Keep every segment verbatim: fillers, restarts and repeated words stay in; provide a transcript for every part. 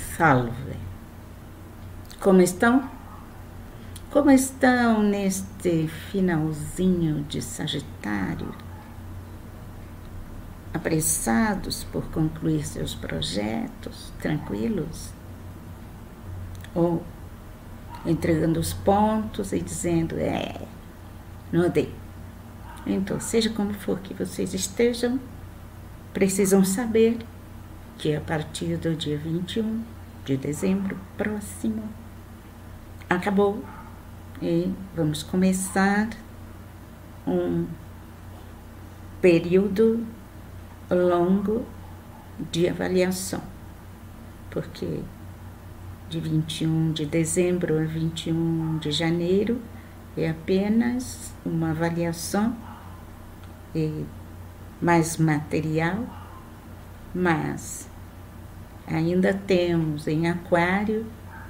Salve! Como estão? Como estão neste finalzinho de Sagitário? Apressados por concluir seus projetos? Tranquilos? Ou entregando os pontos e dizendo, é, não dei. Então, seja como for que vocês estejam, precisam saber que a partir do dia vinte e um de dezembro próximo, acabou e vamos começar um período longo de avaliação, porque de vinte e um de dezembro a vinte e um de janeiro é apenas uma avaliação e mais material, mas ainda temos em Aquário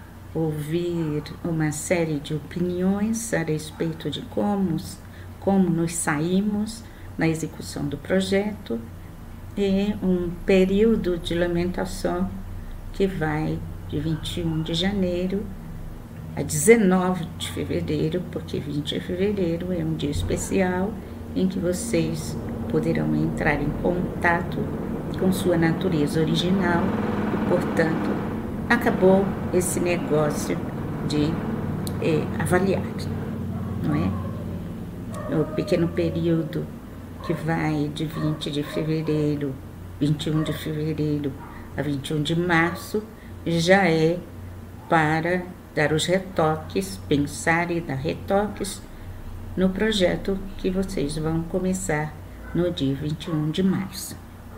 ouvir uma série de opiniões a respeito de como, como nos saímos na execução do projeto e um período de lamentação que vai de vinte e um de janeiro a dezenove de fevereiro, porque vinte de fevereiro é um dia especial em que vocês poderão entrar em contato com sua natureza original e, portanto, acabou esse negócio de eh, avaliar, não é? O pequeno período que vai de vinte de fevereiro, vinte e um de fevereiro a vinte e um de março, já é para dar os retoques, pensar e dar retoques no projeto que vocês vão começar no dia vinte e um de março.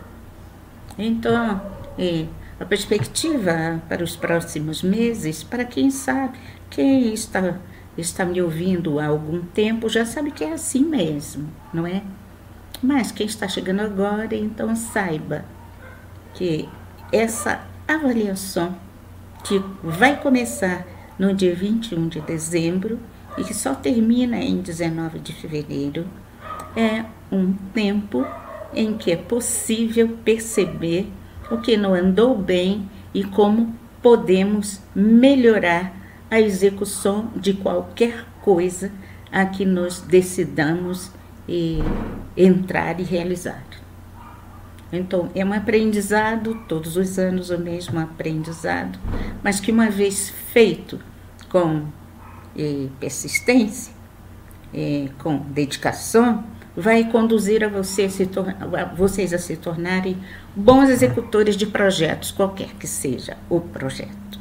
Então, eh, a perspectiva para os próximos meses, para quem sabe, quem está, está me ouvindo há algum tempo, já sabe que é assim mesmo, não é? Mas quem está chegando agora, então saiba que essa avaliação que vai começar no dia vinte e um de dezembro e que só termina em dezenove de fevereiro, é um tempo em que é possível perceber o que não andou bem e como podemos melhorar a execução de qualquer coisa a que nos decidamos e entrar e realizar. Então, é um aprendizado, todos os anos o mesmo aprendizado, mas que uma vez feito com eh, persistência, eh, com dedicação, vai conduzir a, você a se a vocês a se tornarem bons executores de projetos, qualquer que seja o projeto.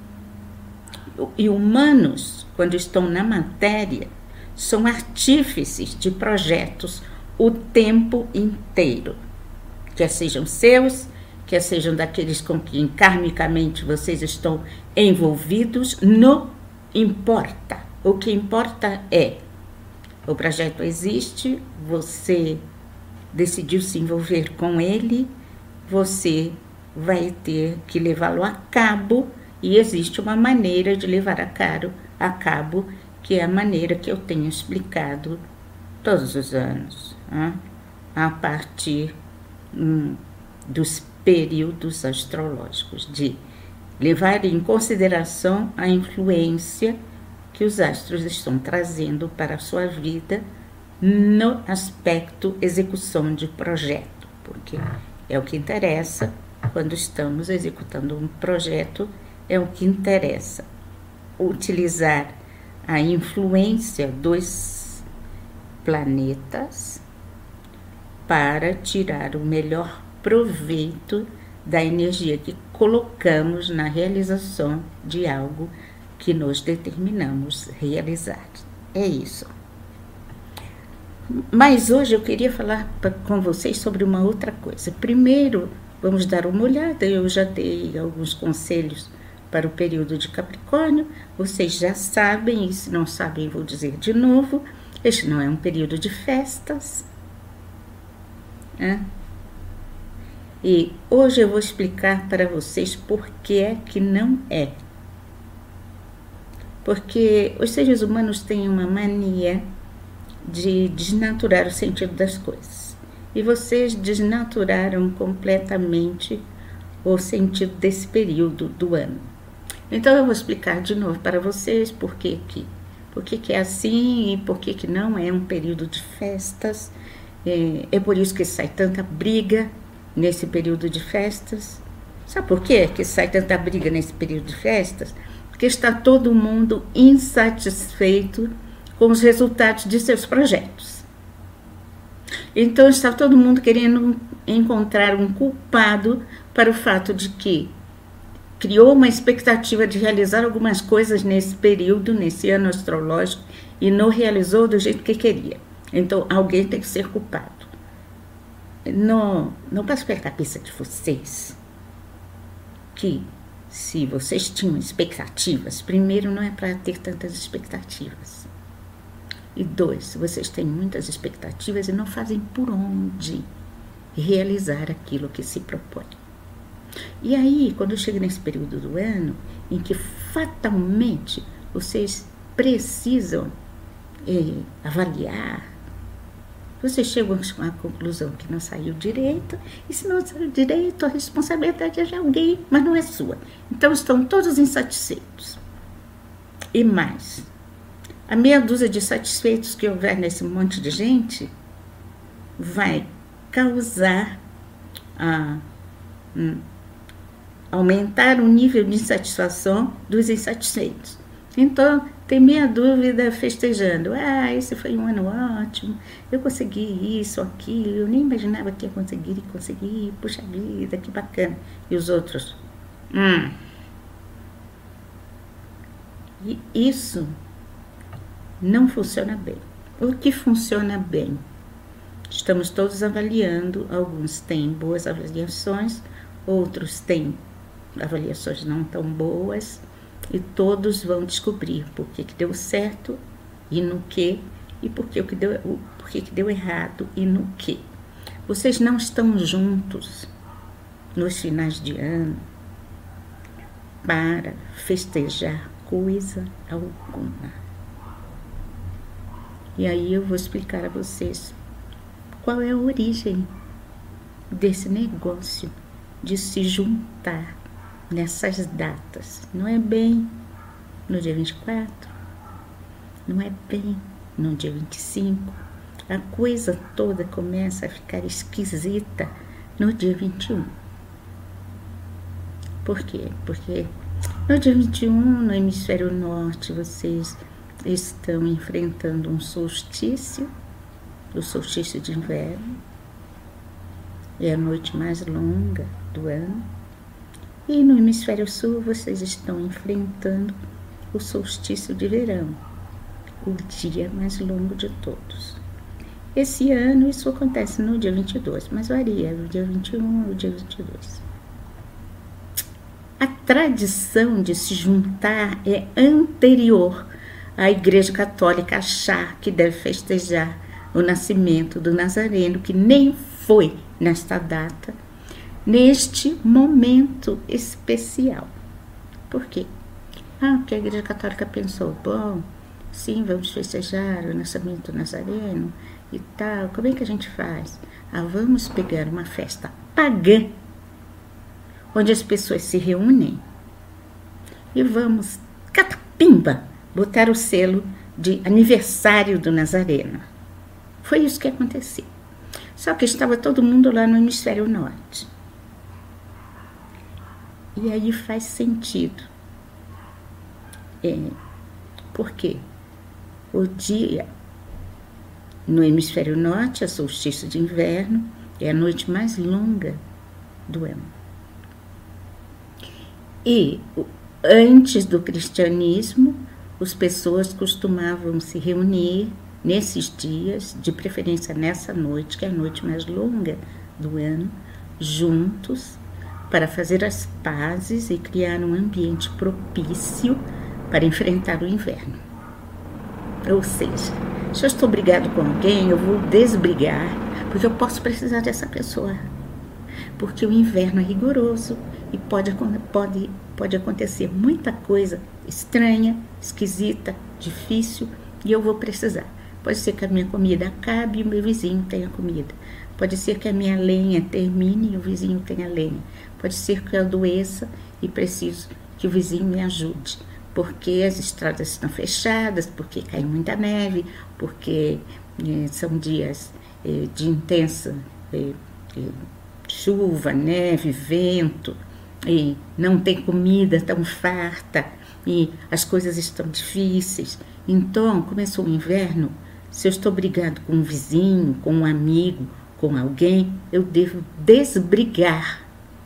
E humanos, quando estão na matéria, são artífices de projetos o tempo inteiro. Quer sejam seus, quer sejam daqueles com quem karmicamente vocês estão envolvidos, não importa. O que importa é, o projeto existe, você decidiu se envolver com ele, você vai ter que levá-lo a cabo e existe uma maneira de levar a cabo, a cabo que é a maneira que eu tenho explicado todos os anos, né? A partir hum, dos períodos astrológicos, de levar em consideração a influência que os astros estão trazendo para a sua vida no aspecto execução de projeto, porque é o que interessa quando estamos executando um projeto, é o que interessa, utilizar a influência dos planetas para tirar o melhor proveito da energia que colocamos na realização de algo que nós determinamos realizar. É isso. Mas hoje eu queria falar com vocês sobre uma outra coisa. Primeiro, vamos dar uma olhada. Eu já dei alguns conselhos para o período de Capricórnio. Vocês já sabem, e se não sabem, vou dizer de novo. Este não é um período de festas. Né? E hoje eu vou explicar para vocês por que é que não é. Porque os seres humanos têm uma mania de desnaturar o sentido das coisas. E vocês desnaturaram completamente o sentido desse período do ano. Então eu vou explicar de novo para vocês por que que, por que, que é assim e por que, que não é um período de festas. É, é por isso que sai tanta briga nesse período de festas. Sabe por quê que sai tanta briga nesse período de festas? Porque está todo mundo insatisfeito com os resultados de seus projetos. Então está todo mundo querendo encontrar um culpado para o fato de que criou uma expectativa de realizar algumas coisas nesse período, nesse ano astrológico, e não realizou do jeito que queria. Então, alguém tem que ser culpado. Não, não passo pela cabeça de vocês que, se vocês tinham expectativas, primeiro, não é para ter tantas expectativas. E dois, se vocês têm muitas expectativas e não fazem por onde realizar aquilo que se propõe. E aí, quando chega nesse período do ano, em que fatalmente vocês precisam é, avaliar, vocês chegam a uma conclusão que não saiu direito, e se não saiu direito, a responsabilidade é de alguém, mas não é sua. Então, estão todos insatisfeitos. E mais, a meia dúzia de satisfeitos que houver nesse monte de gente vai causar a... Hum, aumentar o nível de insatisfação dos insatisfeitos. Então, tem meia dúvida festejando. Ah, esse foi um ano ótimo, eu consegui isso, aquilo, eu nem imaginava que ia conseguir e consegui, puxa vida, que bacana. E os outros? Hum. E isso não funciona bem. O que funciona bem? Estamos todos avaliando, alguns têm boas avaliações, outros têm avaliações não tão boas, e todos vão descobrir por que que deu certo e no que, e por que que deu, por que que deu errado e no que. Vocês não estão juntos nos finais de ano para festejar coisa alguma. E aí eu vou explicar a vocês qual é a origem desse negócio de se juntar nessas datas. Não é bem no dia vinte e quatro, não é bem no dia vinte e cinco. A coisa toda começa a ficar esquisita no dia vinte e um. Por quê? Porque no dia vinte e um, no hemisfério norte, vocês estão enfrentando um solstício, o solstício de inverno. É a noite mais longa do ano. E no hemisfério sul, vocês estão enfrentando o solstício de verão, o dia mais longo de todos. Esse ano, isso acontece no dia vinte e dois, mas varia, no dia vinte e um ou dia vinte e dois. A tradição de se juntar é anterior à Igreja Católica achar que deve festejar o nascimento do Nazareno, que nem foi nesta data, neste momento especial. Por quê? Ah, porque a Igreja Católica pensou, bom, sim, vamos festejar o nascimento do Nazareno e tal, como é que a gente faz? Ah, vamos pegar uma festa pagã, onde as pessoas se reúnem, e vamos, catapimba, botar o selo de aniversário do Nazareno. Foi isso que aconteceu. Só que estava todo mundo lá no hemisfério norte. E aí faz sentido. É, por quê? O dia no hemisfério norte, é solstício de inverno, é a noite mais longa do ano. E antes do cristianismo, as pessoas costumavam se reunir nesses dias, de preferência nessa noite, que é a noite mais longa do ano, juntos, para fazer as pazes e criar um ambiente propício para enfrentar o inverno. Ou seja, se eu estou brigado com alguém, eu vou desbrigar, porque eu posso precisar dessa pessoa. Porque o inverno é rigoroso e pode, pode, pode acontecer muita coisa estranha, esquisita, difícil, e eu vou precisar. Pode ser que a minha comida acabe e o meu vizinho tenha comida. Pode ser que a minha lenha termine e o vizinho tenha lenha. Pode ser que eu adoeça e preciso que o vizinho me ajude, porque as estradas estão fechadas, porque cai muita neve, porque eh, são dias eh, de intensa eh, eh, chuva, neve, vento, e não tem comida tão farta, e as coisas estão difíceis. Então, começou o inverno, se eu estou brigando com um vizinho, com um amigo, com alguém, eu devo desbrigar.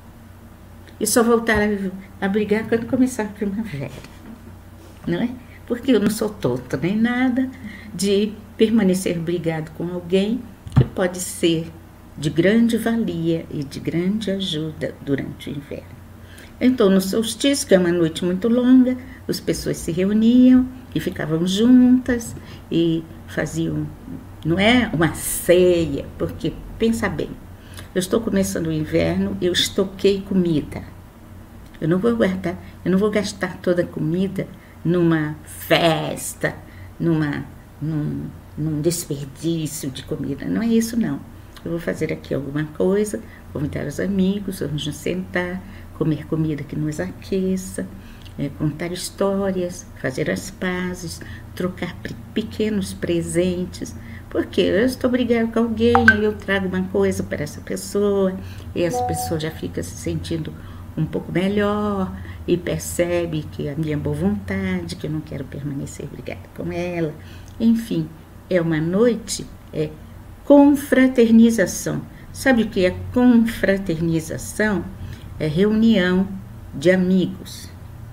E só voltar a, a brigar quando começar a primavera, não é? Porque eu não sou tonta nem nada de permanecer brigado com alguém que pode ser de grande valia e de grande ajuda durante o inverno. Então, no solstício, que é uma noite muito longa, as pessoas se reuniam e ficavam juntas e faziam, não é uma ceia, porque, pensa bem, eu estou começando o inverno, eu estoquei comida. Eu não vou guardar, eu não vou gastar toda a comida numa festa, numa, num, num desperdício de comida. Não é isso, não. Eu vou fazer aqui alguma coisa, convidar os amigos, vamos nos sentar, comer comida que nos aqueça, é, contar histórias, fazer as pazes, trocar pequenos presentes, porque eu estou brigando com alguém, aí eu trago uma coisa para essa pessoa, e essa pessoa já fica se sentindo um pouco melhor e percebe que a minha boa vontade, que eu não quero permanecer brigada com ela. Enfim, é uma noite, é confraternização. Sabe o que é confraternização? É reunião de amigos.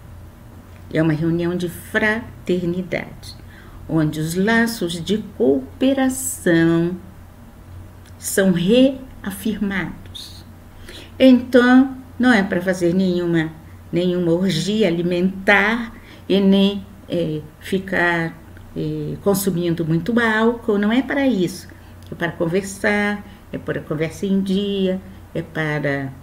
É uma reunião de fraternidade, onde os laços de cooperação são reafirmados. Então, não é para fazer nenhuma, nenhuma orgia alimentar e nem é, ficar é, consumindo muito álcool, não é para isso. É para conversar, é para a conversa em dia, é para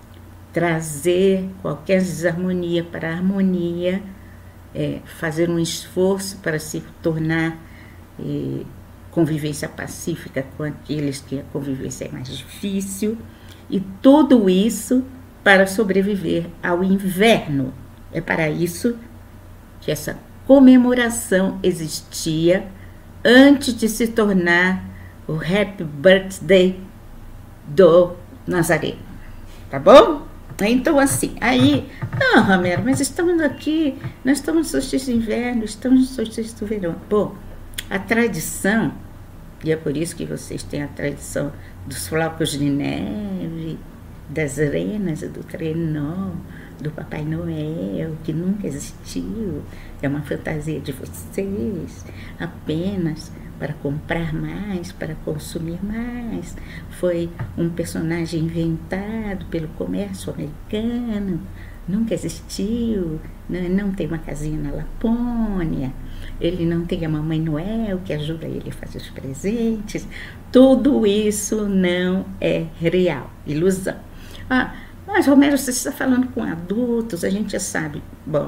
trazer qualquer desarmonia para a harmonia, é, fazer um esforço para se tornar é, convivência pacífica com aqueles que a convivência é mais difícil, e tudo isso para sobreviver ao inverno. É para isso que essa comemoração existia antes de se tornar o Happy Birthday do Nazareno. Tá bom? Então, assim, aí, não, Romero, mas estamos aqui, nós estamos no solstício de inverno, estamos no solstício do verão. Bom, a tradição, e é por isso que vocês têm a tradição dos flocos de neve, das renas, do trenó, do Papai Noel, que nunca existiu, é uma fantasia de vocês, apenas para comprar mais, para consumir mais. Foi um personagem inventado pelo comércio americano, nunca existiu, não, não tem uma casinha na Lapônia, ele não tem a Mamãe Noel que ajuda ele a fazer os presentes. Tudo isso não é real, ilusão. Ah, mas Romero, você está falando com adultos, a gente já sabe. Bom,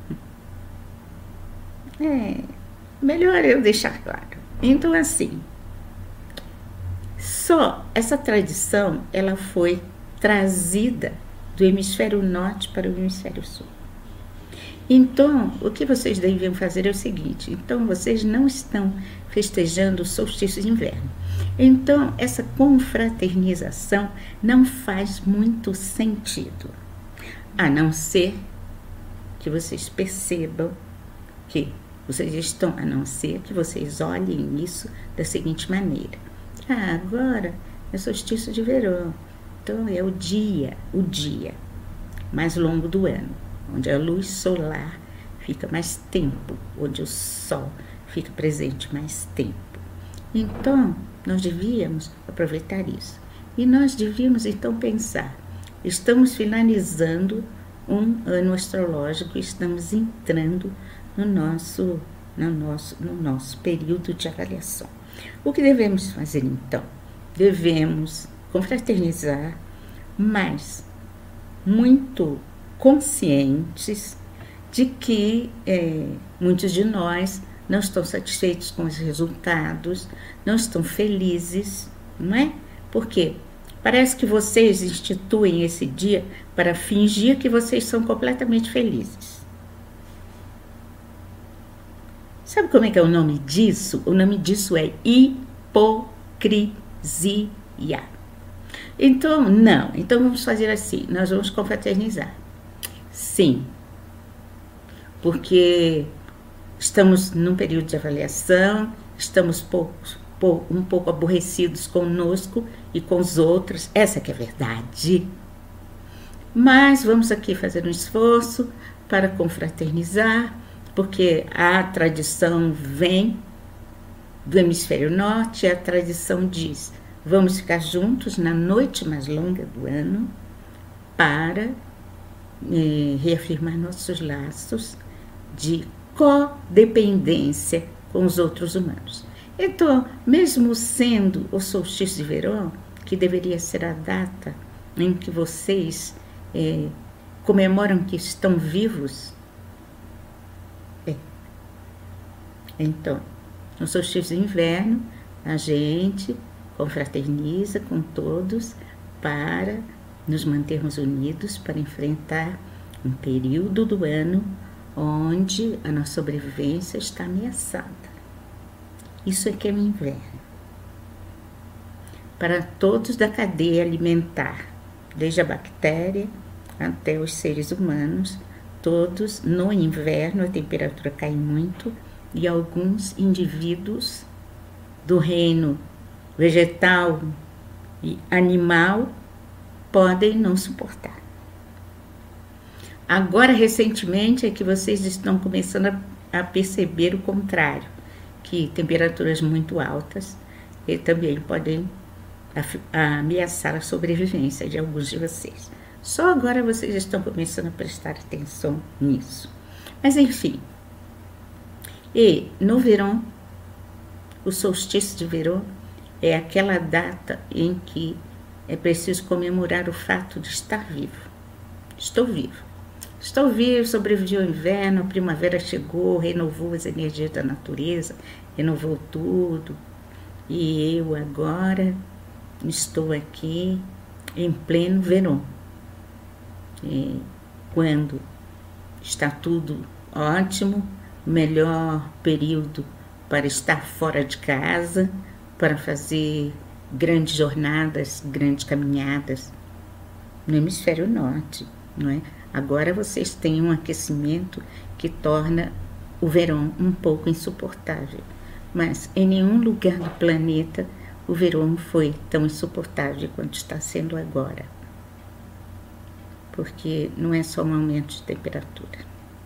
é melhor eu deixar claro. Então, assim, só essa tradição, ela foi trazida do hemisfério norte para o hemisfério sul. Então, o que vocês deviam fazer é o seguinte: então, vocês não estão festejando o solstício de inverno. Então, essa confraternização não faz muito sentido, a não ser que vocês percebam que vocês estão, a não ser que vocês olhem isso da seguinte maneira: ah, agora é solstício de verão, então é o dia, o dia mais longo do ano, onde a luz solar fica mais tempo, onde o sol fica presente mais tempo. Então, nós devíamos aproveitar isso. E nós devíamos, então, pensar: estamos finalizando um ano astrológico, estamos entrando no nosso, no nosso, no nosso período de avaliação. O que devemos fazer, então? Devemos confraternizar, mas muito conscientes de que é, muitos de nós não estão satisfeitos com os resultados, não estão felizes, não é? Por quê? Parece que vocês instituem esse dia para fingir que vocês são completamente felizes. Sabe como é que é o nome disso? O nome disso é hipocrisia. Então, não. Então, vamos fazer assim. Nós vamos confraternizar. Sim. Porque estamos num período de avaliação, estamos poucos, um pouco aborrecidos conosco e com os outros. Essa que é a verdade. Mas vamos aqui fazer um esforço para confraternizar, porque a tradição vem do hemisfério norte e a tradição diz: vamos ficar juntos na noite mais longa do ano para eh, reafirmar nossos laços de codependência com os outros humanos. Então, mesmo sendo o solstício de verão, que deveria ser a data em que vocês eh, comemoram que estão vivos, é. Então, no solstício de inverno, a gente confraterniza com todos para nos mantermos unidos para enfrentar um período do ano onde a nossa sobrevivência está ameaçada. Isso é que é o inverno. Para todos da cadeia alimentar, desde a bactéria até os seres humanos, todos no inverno a temperatura cai muito e alguns indivíduos do reino vegetal e animal podem não suportar. Agora, recentemente, é que vocês estão começando a, a perceber o contrário, que temperaturas muito altas e também podem ameaçar a sobrevivência de alguns de vocês. Só agora vocês estão começando a prestar atenção nisso. Mas, enfim. E no verão, o solstício de verão é aquela data em que é preciso comemorar o fato de estar vivo. Estou vivo. Estou vivo, sobrevivi ao inverno, a primavera chegou, renovou as energias da natureza, renovou tudo. E eu agora estou aqui em pleno verão. E quando está tudo ótimo, melhor período para estar fora de casa, para fazer grandes jornadas, grandes caminhadas no hemisfério norte, não é? Agora vocês têm um aquecimento que torna o verão um pouco insuportável, mas em nenhum lugar do planeta o verão foi tão insuportável quanto está sendo agora, porque não é só um aumento de temperatura,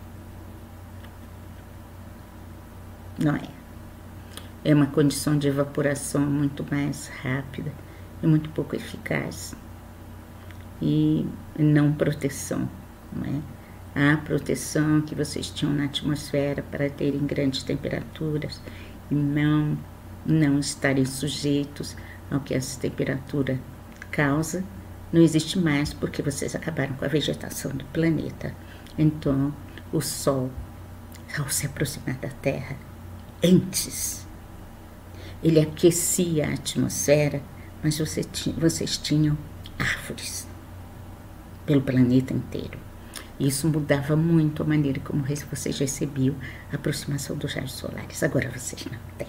não é? É uma condição de evaporação muito mais rápida e muito pouco eficaz. E não proteção, não é? Há proteção que vocês tinham na atmosfera para terem grandes temperaturas e não, não estarem sujeitos ao que essa temperatura causa. Não existe mais porque vocês acabaram com a vegetação do planeta. Então, o Sol, ao se aproximar da Terra, antes, ele aquecia a atmosfera, mas você tinha, vocês tinham árvores pelo planeta inteiro. Isso mudava muito a maneira como vocês recebiam a aproximação dos raios solares. Agora vocês não têm.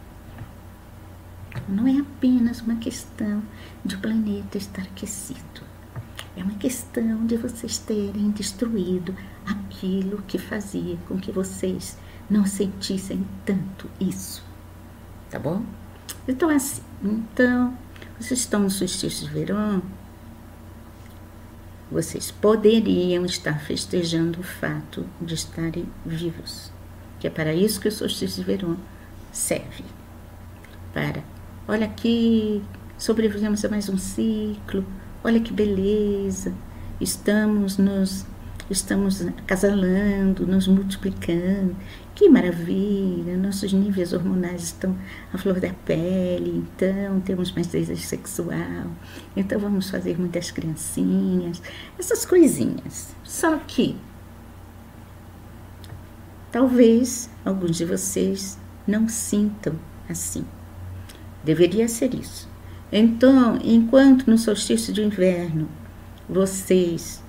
Não é apenas uma questão de o planeta estar aquecido. É uma questão de vocês terem destruído aquilo que fazia com que vocês não sentissem tanto isso. Tá bom? Então, assim, então, vocês estão no solstício de verão, vocês poderiam estar festejando o fato de estarem vivos, que é para isso que o solstício de verão serve. Para, olha aqui, sobrevivemos a mais um ciclo, olha que beleza, estamos nos, estamos acasalando, nos multiplicando, que maravilha, nossos níveis hormonais estão à flor da pele, então temos mais desejo sexual, então vamos fazer muitas criancinhas, essas coisinhas. Só que talvez alguns de vocês não sintam assim. Deveria ser isso. Então, enquanto no solstício de inverno vocês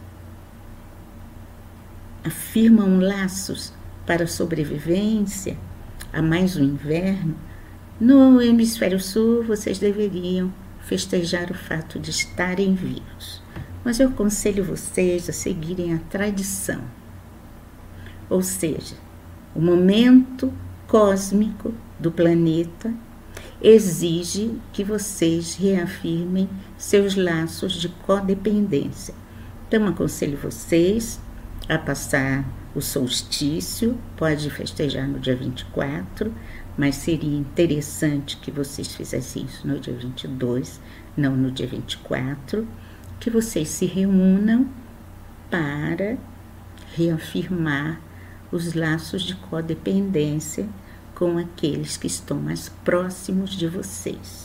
afirmam laços para a sobrevivência a mais um inverno, no hemisfério sul vocês deveriam festejar o fato de estarem vivos. Mas eu aconselho vocês a seguirem a tradição. Ou seja, o momento cósmico do planeta exige que vocês reafirmem seus laços de codependência. Então, aconselho vocês a passar o solstício, pode festejar no dia vinte e quatro, mas seria interessante que vocês fizessem isso no dia vinte e dois, não no dia vinte e quatro, que vocês se reúnam para reafirmar os laços de codependência com aqueles que estão mais próximos de vocês.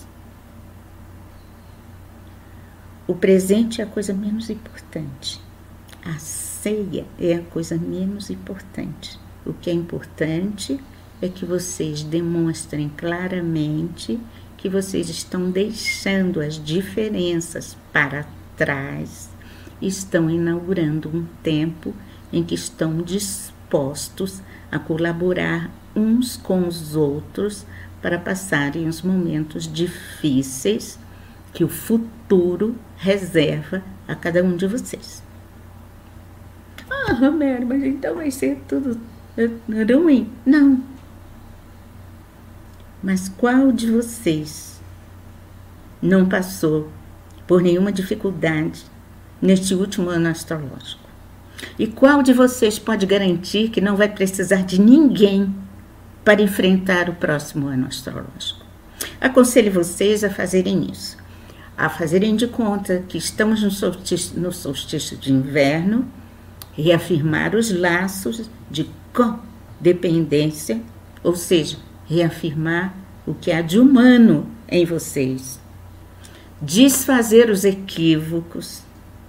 O presente é a coisa menos importante. A ceia é a coisa menos importante. O que é importante é que vocês demonstrem claramente que vocês estão deixando as diferenças para trás, estão inaugurando um tempo em que estão dispostos a colaborar uns com os outros para passarem os momentos difíceis que o futuro reserva a cada um de vocês. Ah, Romero, mas então vai ser tudo ruim? Não. Mas qual de vocês não passou por nenhuma dificuldade neste último ano astrológico? E qual de vocês pode garantir que não vai precisar de ninguém para enfrentar o próximo ano astrológico? Aconselho vocês a fazerem isso, a fazerem de conta que estamos no solstício, no solstício de inverno, reafirmar os laços de codependência, ou seja, reafirmar o que há de humano em vocês, desfazer os equívocos,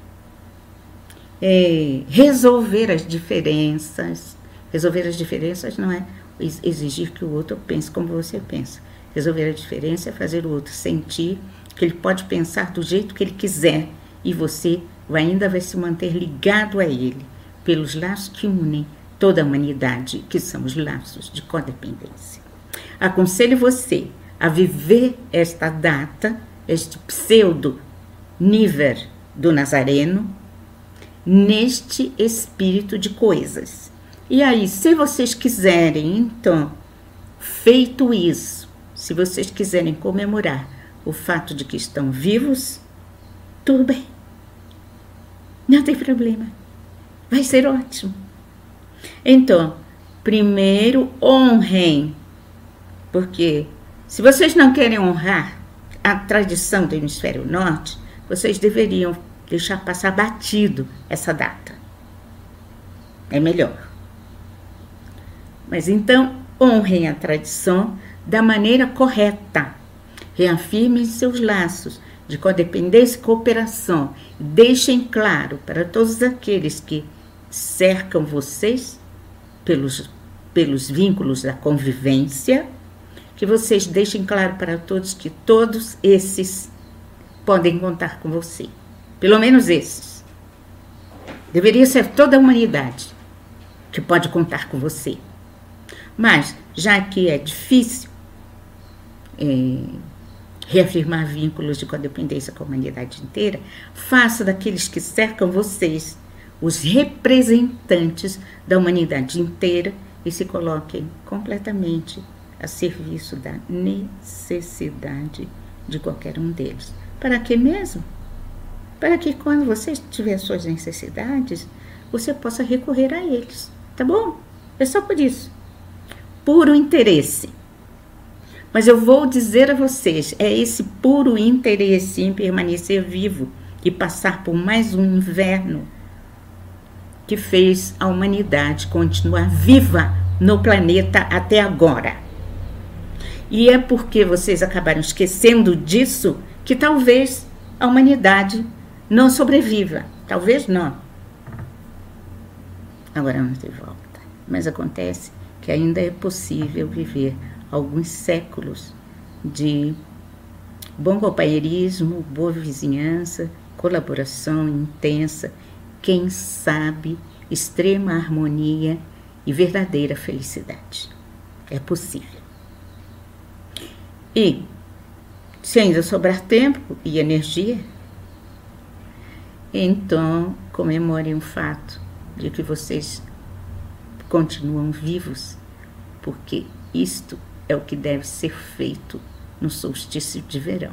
é, resolver as diferenças. Resolver as diferenças não é exigir que o outro pense como você pensa. Resolver a diferença é fazer o outro sentir que ele pode pensar do jeito que ele quiser e você ainda vai se manter ligado a ele pelos laços que unem toda a humanidade, que são os laços de codependência. Aconselho você a viver esta data, este pseudo nível do Nazareno, neste espírito de coisas. E aí, se vocês quiserem, então, feito isso, se vocês quiserem comemorar o fato de que estão vivos, tudo bem. Não tem problema. Vai ser ótimo. Então, primeiro honrem, porque se vocês não querem honrar a tradição do hemisfério norte, vocês deveriam deixar passar batido essa data. É melhor. Mas então, honrem a tradição da maneira correta. Reafirmem seus laços de codependência e cooperação. Deixem claro para todos aqueles que cercam vocês pelos, pelos vínculos da convivência, que vocês deixem claro para todos que todos esses podem contar com você. Pelo menos esses. Deveria ser toda a humanidade que pode contar com você. Mas, já que é difícil é, reafirmar vínculos de codependência com a humanidade inteira, faça daqueles que cercam vocês os representantes da humanidade inteira e se coloquem completamente a serviço da necessidade de qualquer um deles. Para que mesmo? Para que quando você tiver suas necessidades, você possa recorrer a eles, tá bom? É só por isso. Puro interesse. Mas eu vou dizer a vocês, é esse puro interesse em permanecer vivo e passar por mais um inverno que fez a humanidade continuar viva no planeta até agora. E é porque vocês acabaram esquecendo disso que talvez a humanidade não sobreviva. Talvez não. Agora não tem volta. Mas acontece que ainda é possível viver alguns séculos de bom companheirismo, boa vizinhança, colaboração intensa, quem sabe, extrema harmonia e verdadeira felicidade. É possível. E, se ainda sobrar tempo e energia, então comemorem o fato de que vocês continuam vivos, porque isto é o que deve ser feito no solstício de verão.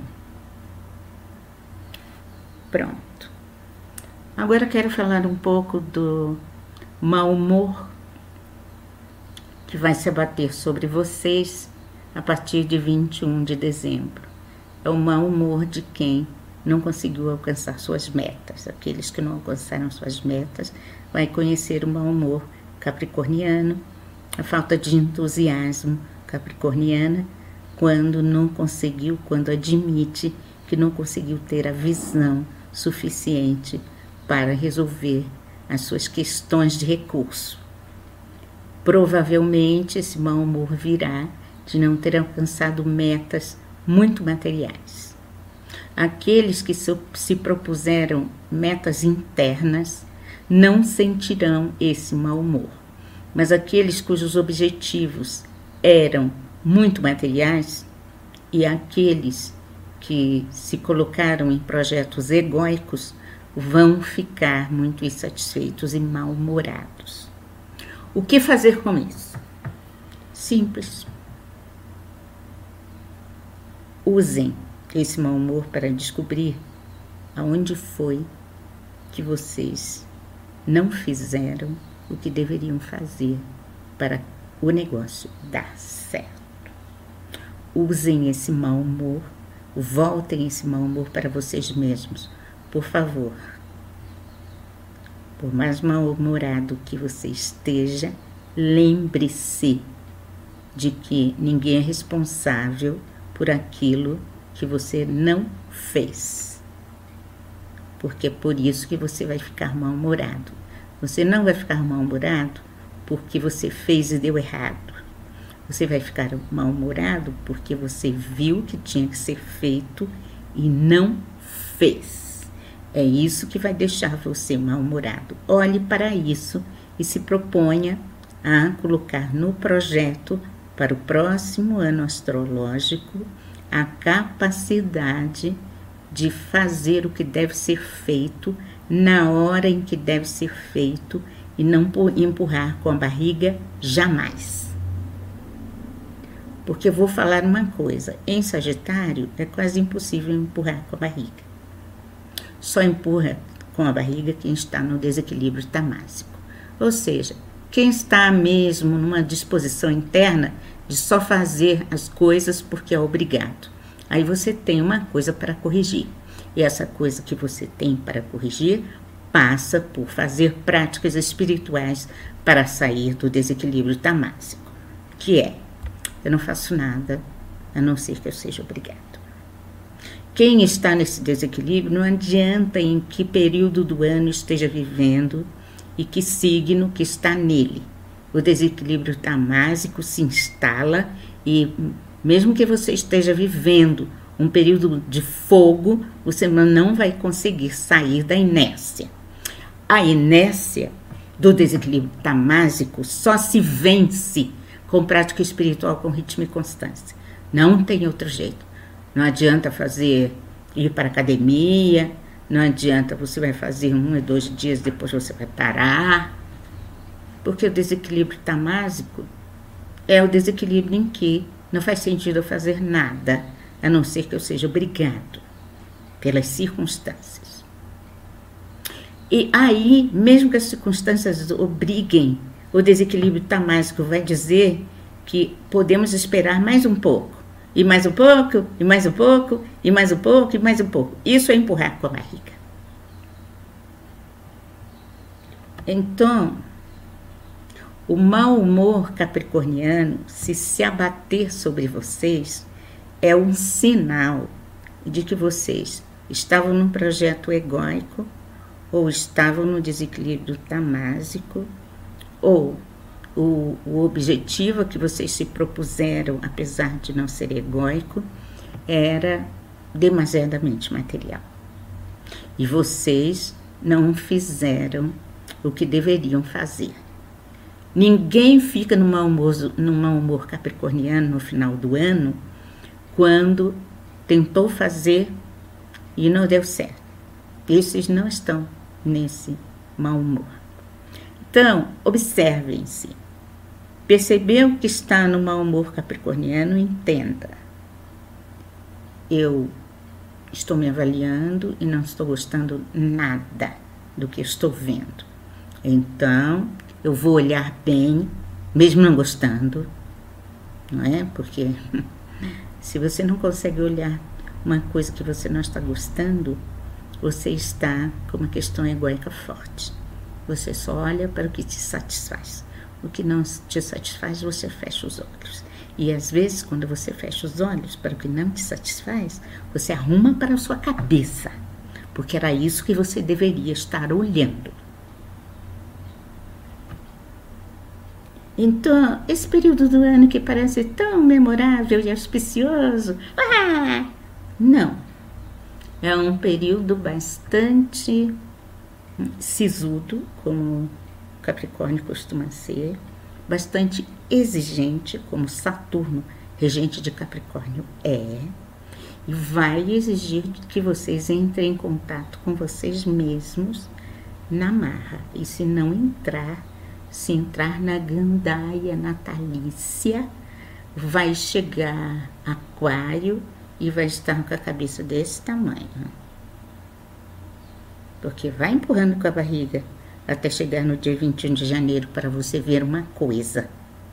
Pronto. Agora quero falar um pouco do mau humor que vai se abater sobre vocês a partir de vinte e um de dezembro. É o mau humor de quem não conseguiu alcançar suas metas. Aqueles que não alcançaram suas metas vai conhecer o mau humor capricorniano, a falta de entusiasmo capricorniana, quando não conseguiu, quando admite que não conseguiu ter a visão suficiente para resolver as suas questões de recurso. Provavelmente esse mau humor virá de não ter alcançado metas muito materiais. Aqueles que se propuseram metas internas não sentirão esse mau humor, mas aqueles cujos objetivos eram muito materiais e aqueles que se colocaram em projetos egóicos vão ficar muito insatisfeitos e mal-humorados. O que fazer com isso? Simples. Usem esse mau humor para descobrir aonde foi que vocês não fizeram o que deveriam fazer para o negócio dar certo. Usem esse mau humor, voltem esse mau humor para vocês mesmos, por favor. Por mais mal-humorado que você esteja, lembre-se de que ninguém é responsável por aquilo que você não fez. Porque é por isso que você vai ficar mal-humorado. Você não vai ficar mal-humorado porque você fez e deu errado. Você vai ficar mal-humorado porque você viu que tinha que ser feito e não fez. É isso que vai deixar você mal-humorado. Olhe para isso e se proponha a colocar no projeto para o próximo ano astrológico a capacidade de fazer o que deve ser feito na hora em que deve ser feito e não empurrar com a barriga jamais. Porque eu vou falar uma coisa, em Sagitário é quase impossível empurrar com a barriga. Só empurra com a barriga quem está no desequilíbrio tamásico. Ou seja, quem está mesmo numa disposição interna de só fazer as coisas porque é obrigado. Aí você tem uma coisa para corrigir. E essa coisa que você tem para corrigir passa por fazer práticas espirituais para sair do desequilíbrio tamásico. Que é, eu não faço nada a não ser que eu seja obrigado. Quem está nesse desequilíbrio, não adianta em que período do ano esteja vivendo e que signo que está nele. O desequilíbrio tamásico se instala e mesmo que você esteja vivendo um período de fogo, você não vai conseguir sair da inércia. A inércia do desequilíbrio tamásico só se vence com prática espiritual, com ritmo e constância. Não tem outro jeito. Não adianta fazer, ir para a academia, não adianta, você vai fazer um e dois dias, depois você vai parar. Porque o desequilíbrio tamásico é o desequilíbrio em que não faz sentido eu fazer nada, a não ser que eu seja obrigado pelas circunstâncias. E aí, mesmo que as circunstâncias obriguem, o desequilíbrio tamásico vai dizer que podemos esperar mais um pouco. E mais um pouco, e mais um pouco, e mais um pouco, e mais um pouco. Isso é empurrar com a barriga. Então, o mau humor capricorniano, se se abater sobre vocês, é um sinal de que vocês estavam num projeto egóico, ou estavam no desequilíbrio tamásico, ou O, o objetivo que vocês se propuseram, apesar de não ser egóico, era demasiadamente material. E vocês não fizeram o que deveriam fazer. Ninguém fica no mau humor, no mau humor capricorniano no final do ano quando tentou fazer e não deu certo. Esses não estão nesse mau humor. Então, observem-se. Percebeu que está no mau humor capricorniano? Entenda. Eu estou me avaliando e não estou gostando nada do que estou vendo. Então, eu vou olhar bem, mesmo não gostando, não é? Porque se você não consegue olhar uma coisa que você não está gostando, você está com uma questão egóica forte. Você só olha para o que te satisfaz. O que não te satisfaz, você fecha os olhos. E às vezes, quando você fecha os olhos para o que não te satisfaz, você arruma para a sua cabeça, porque era isso que você deveria estar olhando. Então, esse período do ano que parece tão memorável e auspicioso, ah, não. É um período bastante sisudo, como Capricórnio costuma ser, bastante exigente, como Saturno, regente de Capricórnio, é, e vai exigir que vocês entrem em contato com vocês mesmos na marra. E se não entrar, se entrar na gandaia natalícia, vai chegar Aquário e vai estar com a cabeça desse tamanho. Porque vai empurrando com a barriga até chegar no dia vinte e um de janeiro para você ver uma coisa.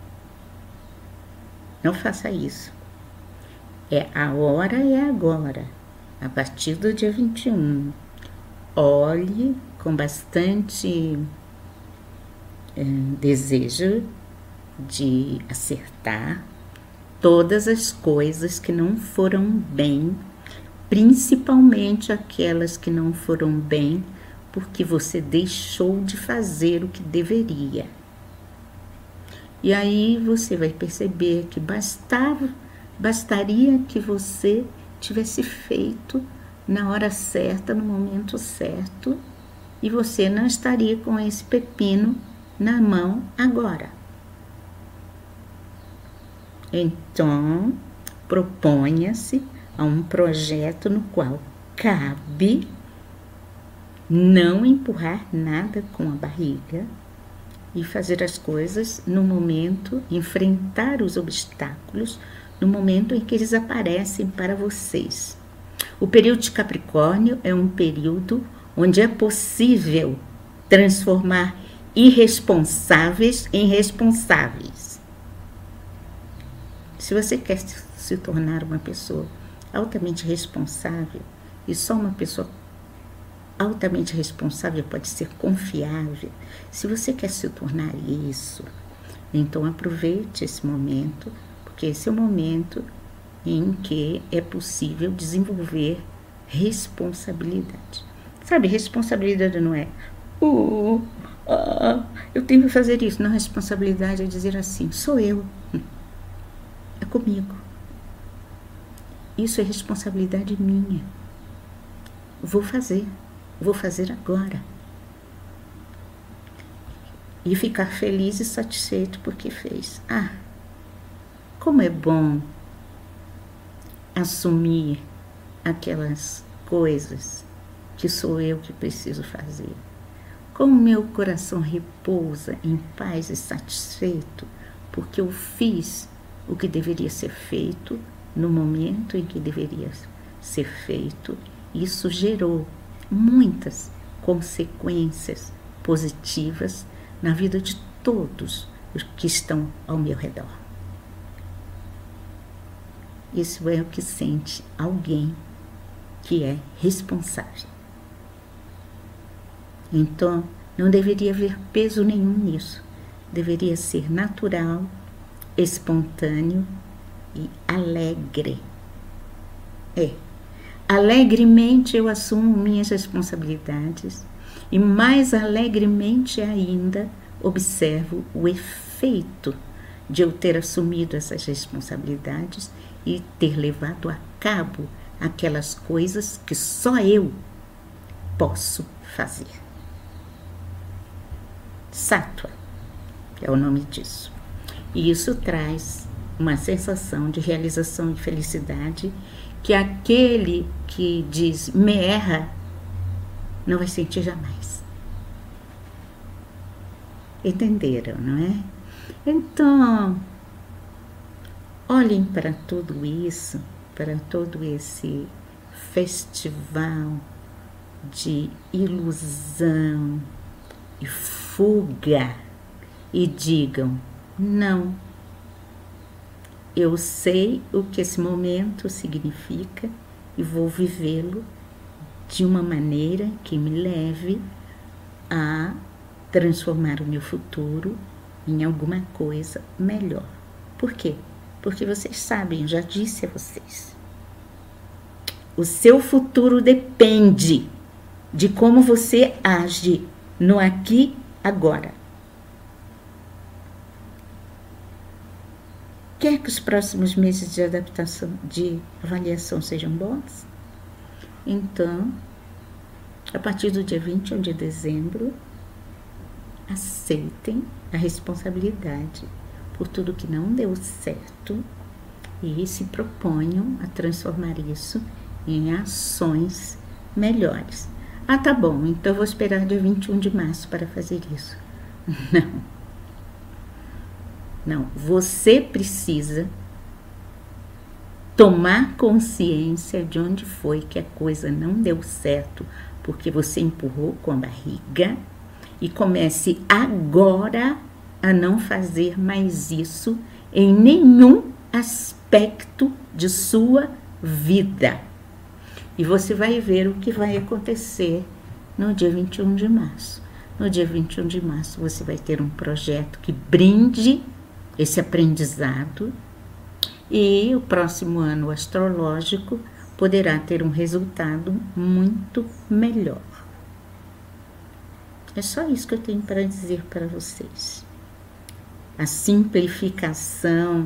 Não faça isso. É a hora é agora, a partir do dia vinte e um. Olhe com bastante é, desejo de acertar todas as coisas que não foram bem, principalmente aquelas que não foram bem porque você deixou de fazer o que deveria. E aí você vai perceber que bastava, bastaria que você tivesse feito na hora certa, no momento certo, e você não estaria com esse pepino na mão agora. Então, proponha-se a um projeto no qual cabe não empurrar nada com a barriga e fazer as coisas no momento, enfrentar os obstáculos no momento em que eles aparecem para vocês. O período de Capricórnio é um período onde é possível transformar irresponsáveis em responsáveis. Se você quer se tornar uma pessoa altamente responsável, e só uma pessoa altamente responsável pode ser confiável, se você quer se tornar isso, então aproveite esse momento, porque esse é o momento em que é possível desenvolver responsabilidade. Sabe, responsabilidade não é uh, uh, eu tenho que fazer isso. Não, responsabilidade é dizer assim, sou eu, é comigo. Isso é responsabilidade minha. Vou fazer, vou fazer agora. E ficar feliz e satisfeito porque fez. Ah, como é bom assumir aquelas coisas que sou eu que preciso fazer. Como meu coração repousa em paz e satisfeito, porque eu fiz o que deveria ser feito no momento em que deveria ser feito. Isso gerou muitas consequências positivas na vida de todos os que estão ao meu redor. Isso é o que sente alguém que é responsável. Então, não deveria haver peso nenhum nisso. Deveria ser natural, espontâneo e alegre. É, alegremente eu assumo minhas responsabilidades e mais alegremente ainda observo o efeito de eu ter assumido essas responsabilidades e ter levado a cabo aquelas coisas que só eu posso fazer. Sattva é o nome disso. E isso traz uma sensação de realização e felicidade que aquele que diz me erra não vai sentir jamais. Entenderam, não é? Então, olhem para tudo isso, para todo esse festival de ilusão e fuga e digam, não, eu sei o que esse momento significa e vou vivê-lo de uma maneira que me leve a transformar o meu futuro em alguma coisa melhor. Por quê? Porque vocês sabem, eu já disse a vocês, o seu futuro depende de como você age no aqui, agora. Quer que os próximos meses de adaptação, de avaliação sejam bons? Então, a partir do dia vinte e um de dezembro, aceitem a responsabilidade por tudo que não deu certo e se proponham a transformar isso em ações melhores. Ah, tá bom, então eu vou esperar dia vinte e um de março para fazer isso. Não. Não, você precisa tomar consciência de onde foi que a coisa não deu certo, porque você empurrou com a barriga, e comece agora a não fazer mais isso em nenhum aspecto de sua vida. E você vai ver o que vai acontecer no dia vinte e um de março. No dia vinte e um de março você vai ter um projeto que brinde esse aprendizado e o próximo ano astrológico poderá ter um resultado muito melhor. É só isso que eu tenho para dizer para vocês. A simplificação,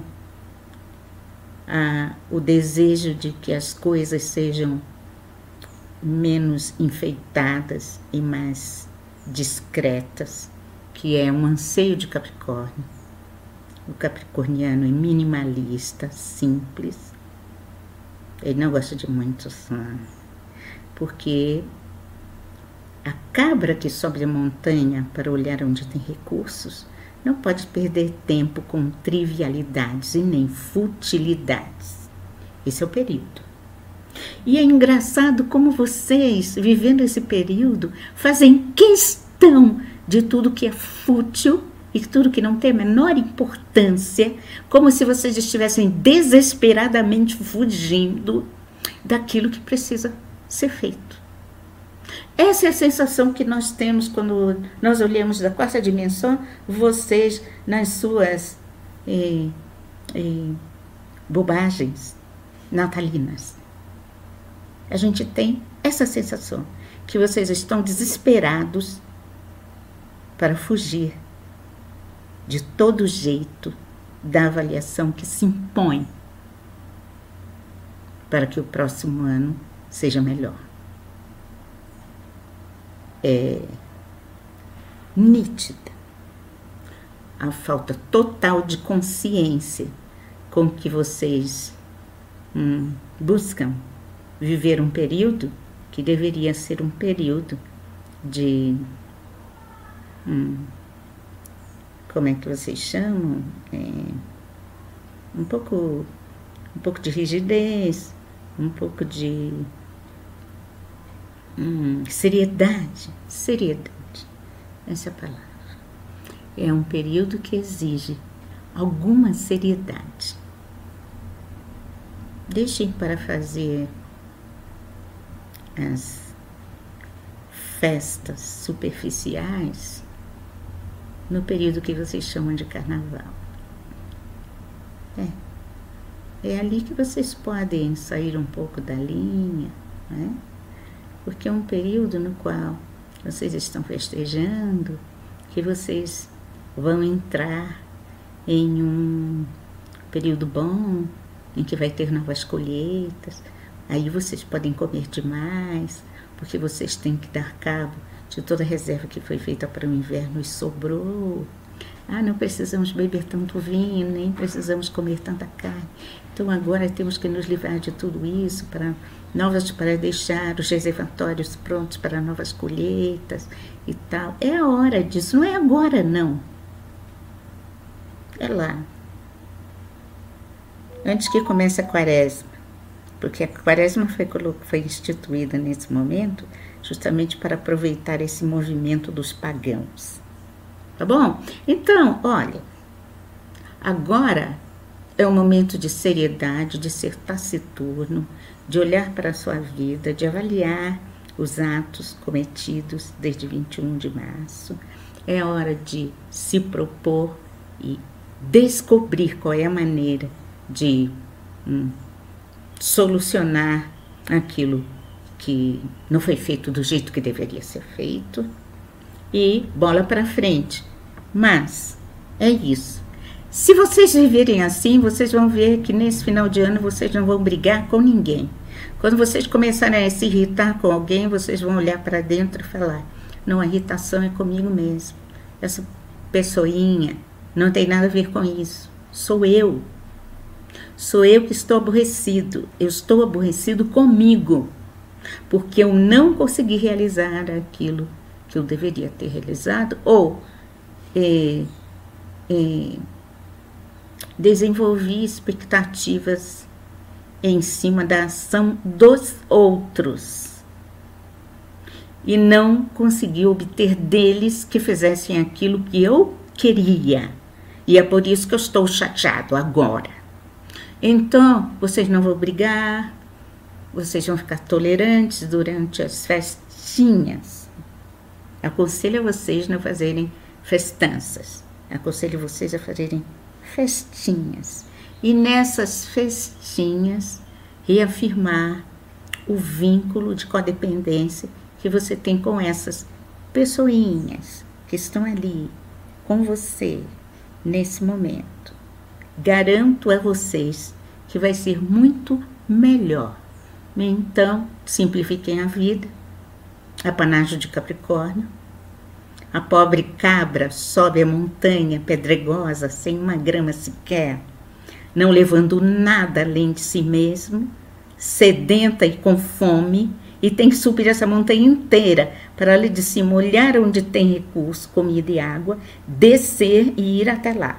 a, o desejo de que as coisas sejam menos enfeitadas e mais discretas, que é um anseio de Capricórnio. O capricorniano é minimalista, simples. Ele não gosta de muito som, porque a cabra que sobe a montanha para olhar onde tem recursos não pode perder tempo com trivialidades e nem futilidades. Esse é o período. E é engraçado como vocês, vivendo esse período, fazem questão de tudo que é fútil e tudo que não tem a menor importância, como se vocês estivessem desesperadamente fugindo daquilo que precisa ser feito. Essa é a sensação que nós temos quando nós olhamos da quarta dimensão, vocês nas suas eh, eh, bobagens natalinas. A gente tem essa sensação, que vocês estão desesperados para fugir de todo jeito da avaliação que se impõe para que o próximo ano seja melhor. É nítida a falta total de consciência com que vocês hum, buscam viver um período que deveria ser um período de hum, como é que vocês chamam? É, um pouco, um pouco de rigidez, um pouco de hum, seriedade, seriedade, essa é a palavra. É um período que exige alguma seriedade. Deixem para fazer as festas superficiais no período que vocês chamam de carnaval. É, é ali que vocês podem sair um pouco da linha, né? Porque é um período no qual vocês estão festejando, que vocês vão entrar em um período bom, em que vai ter novas colheitas, Aí vocês podem comer demais, porque vocês têm que dar cabo de toda a reserva que foi feita para o inverno e sobrou. Ah, não precisamos beber tanto vinho, nem precisamos comer tanta carne. Então agora temos que nos livrar de tudo isso para novas, para deixar os reservatórios prontos para novas colheitas e tal. É a hora disso, não é agora não. É lá. Antes que comece a quaresma, porque a quaresma foi, foi instituída nesse momento justamente para aproveitar esse movimento dos pagãos. Tá bom? Então, olha, agora é um momento de seriedade, de ser taciturno, de olhar para a sua vida, de avaliar os atos cometidos desde vinte e um de março. É hora de se propor e descobrir qual é a maneira de hum, solucionar aquilo que não foi feito do jeito que deveria ser feito e bola para frente. Mas é isso. Se vocês viverem assim, vocês vão ver que nesse final de ano vocês não vão brigar com ninguém. Quando vocês começarem a se irritar com alguém, vocês vão olhar para dentro e falar: não, a irritação é comigo mesmo. Essa pessoinha não tem nada a ver com isso. Sou eu. Sou eu que estou aborrecido. Eu estou aborrecido comigo, porque eu não consegui realizar aquilo que eu deveria ter realizado, ou é, é, desenvolvi expectativas em cima da ação dos outros e não consegui obter deles que fizessem aquilo que eu queria. E é por isso que eu estou chateado agora. Então, vocês não vão brigar, vocês vão ficar tolerantes durante as festinhas. Aconselho a vocês não fazerem festanças. Aconselho vocês a fazerem festinhas. E nessas festinhas, reafirmar o vínculo de codependência que você tem com essas pessoinhas que estão ali com você nesse momento. Garanto a vocês que vai ser muito melhor. Então, simplifiquem a vida. Apanágio de Capricórnio. A pobre cabra sobe a montanha pedregosa sem uma grama sequer, não levando nada além de si mesmo, sedenta e com fome, e tem que subir essa montanha inteira para ali de cima olhar onde tem recurso, comida e água, descer e ir até lá.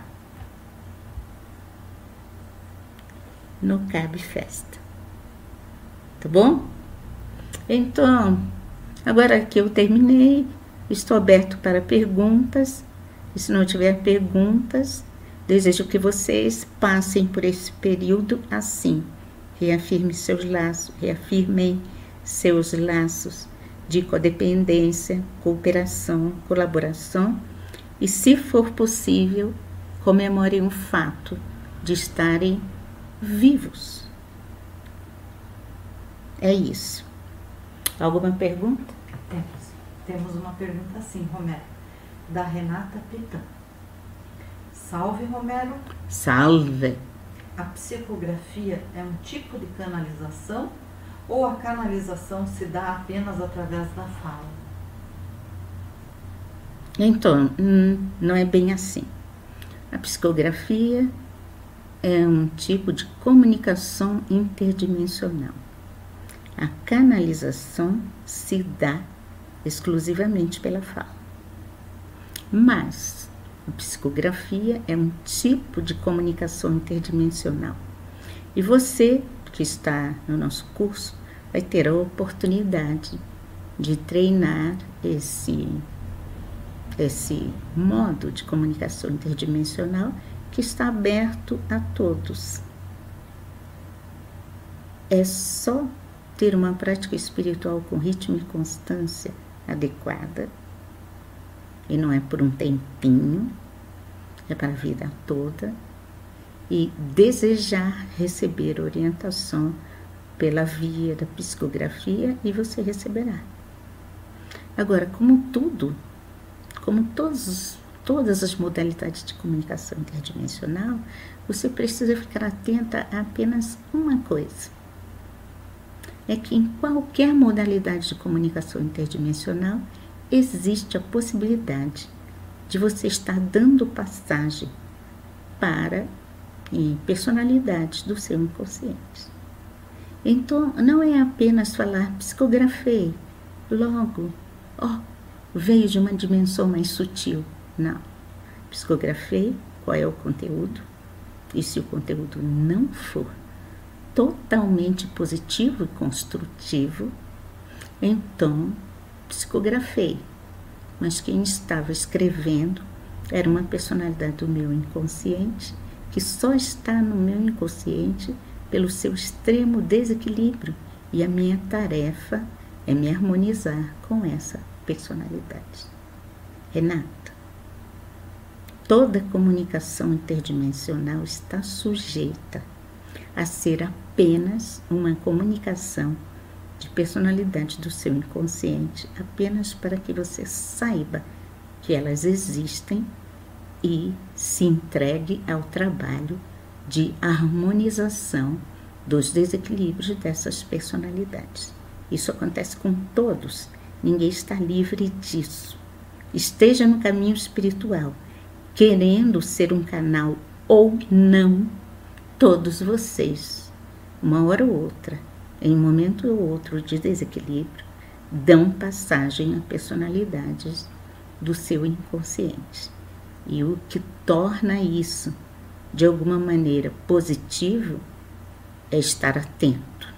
Não cabe festa. Tá bom? Então, agora que eu terminei, estou aberto para perguntas. E se não tiver perguntas, desejo que vocês passem por esse período assim. Reafirme seus laços, reafirmem seus laços de codependência, cooperação, colaboração. E, se for possível, comemorem o fato de estarem vivos. É isso. Alguma pergunta? Temos. Temos uma pergunta assim, Romero, da Renata Pitã. Salve, Romero. Salve. A psicografia é um tipo de canalização ou a canalização se dá apenas através da fala? Então, hum, não é bem assim. A psicografia é um tipo de comunicação interdimensional. A canalização se dá exclusivamente pela fala. Mas a psicografia é um tipo de comunicação interdimensional. E você que está no nosso curso vai ter a oportunidade de treinar esse, esse modo de comunicação interdimensional que está aberto a todos. É só ter uma prática espiritual com ritmo e constância adequada, e não é por um tempinho, é para a vida toda, e desejar receber orientação pela via da psicografia, e você receberá. Agora, como tudo, como todos, todas as modalidades de comunicação interdimensional, você precisa ficar atenta a apenas uma coisa. é que em qualquer modalidade de comunicação interdimensional existe a possibilidade de você estar dando passagem para eh, personalidades do seu inconsciente. Então, não é apenas falar psicografei, logo, ó, veio de uma dimensão mais sutil. Não. Psicografei, qual é o conteúdo? E se o conteúdo não for totalmente positivo e construtivo, então psicografei. Mas quem estava escrevendo era uma personalidade do meu inconsciente, que só está no meu inconsciente pelo seu extremo desequilíbrio. E a minha tarefa é me harmonizar com essa personalidade. Renata, toda comunicação interdimensional está sujeita a ser apenas uma comunicação de personalidade do seu inconsciente, apenas para que você saiba que elas existem e se entregue ao trabalho de harmonização dos desequilíbrios dessas personalidades. Isso acontece com todos, ninguém está livre disso. Esteja no caminho espiritual, querendo ser um canal ou não, todos vocês, uma hora ou outra, em um momento ou outro de desequilíbrio, dão passagem a personalidades do seu inconsciente. E o que torna isso, de alguma maneira, positivo, é estar atento.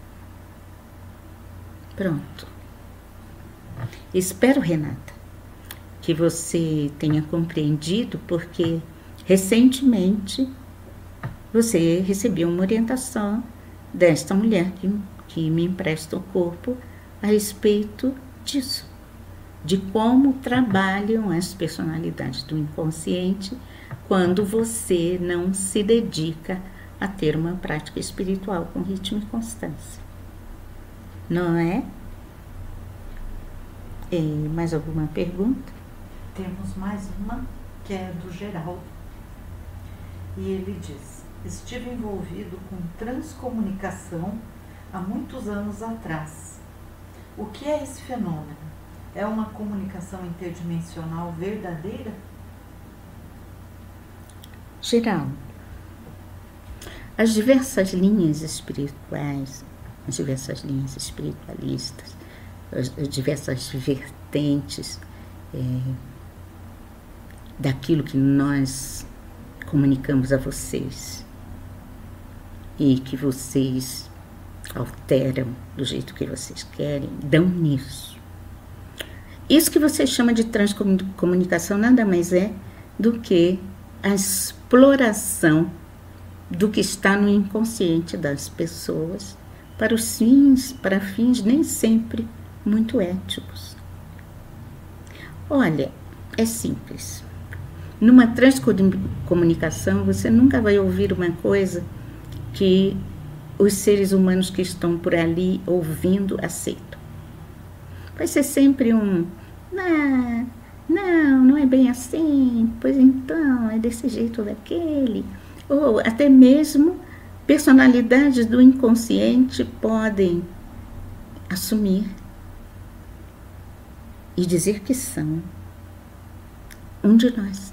Pronto. Espero, Renata, que você tenha compreendido, porque recentemente você recebeu uma orientação desta mulher que, que me empresta o corpo a respeito disso, de como trabalham as personalidades do inconsciente quando você não se dedica a ter uma prática espiritual com ritmo e constância. Não é? E mais alguma pergunta? Temos mais uma, que é do Geraldo. E ele diz: estive envolvido com transcomunicação há muitos anos atrás. O que é esse fenômeno? É uma comunicação interdimensional verdadeira? Geraldo, as diversas linhas espirituais, as diversas linhas espiritualistas, as diversas vertentes é, daquilo que nós comunicamos a vocês e que vocês alteram do jeito que vocês querem, dão nisso. Isso que você chama de transcomunicação nada mais é do que a exploração do que está no inconsciente das pessoas para os fins, para fins nem sempre muito éticos. Olha, é simples. Numa transcomunicação, você nunca vai ouvir uma coisa que os seres humanos que estão por ali ouvindo aceitam. Vai ser sempre um, ah, não, não é bem assim, pois então, é desse jeito ou daquele. Ou até mesmo personalidades do inconsciente podem assumir e dizer que são um de nós.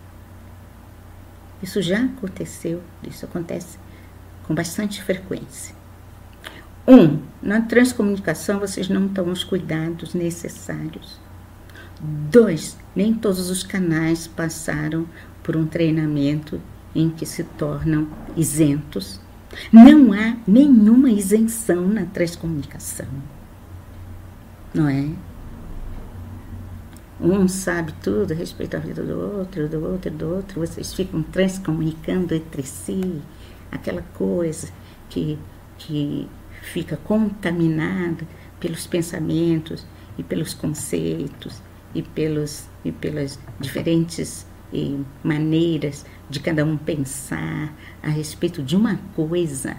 Isso já aconteceu, isso acontece com bastante frequência. Um, na transcomunicação vocês não tomam os cuidados necessários. Dois, nem todos os canais passaram por um treinamento em que se tornam isentos. Não há nenhuma isenção na transcomunicação, não é? Um sabe tudo a respeito da vida do outro, do outro, do outro. Vocês ficam transcomunicando entre si, aquela coisa que, que fica contaminada pelos pensamentos e pelos conceitos e, pelos, e pelas diferentes e, maneiras de cada um pensar a respeito de uma coisa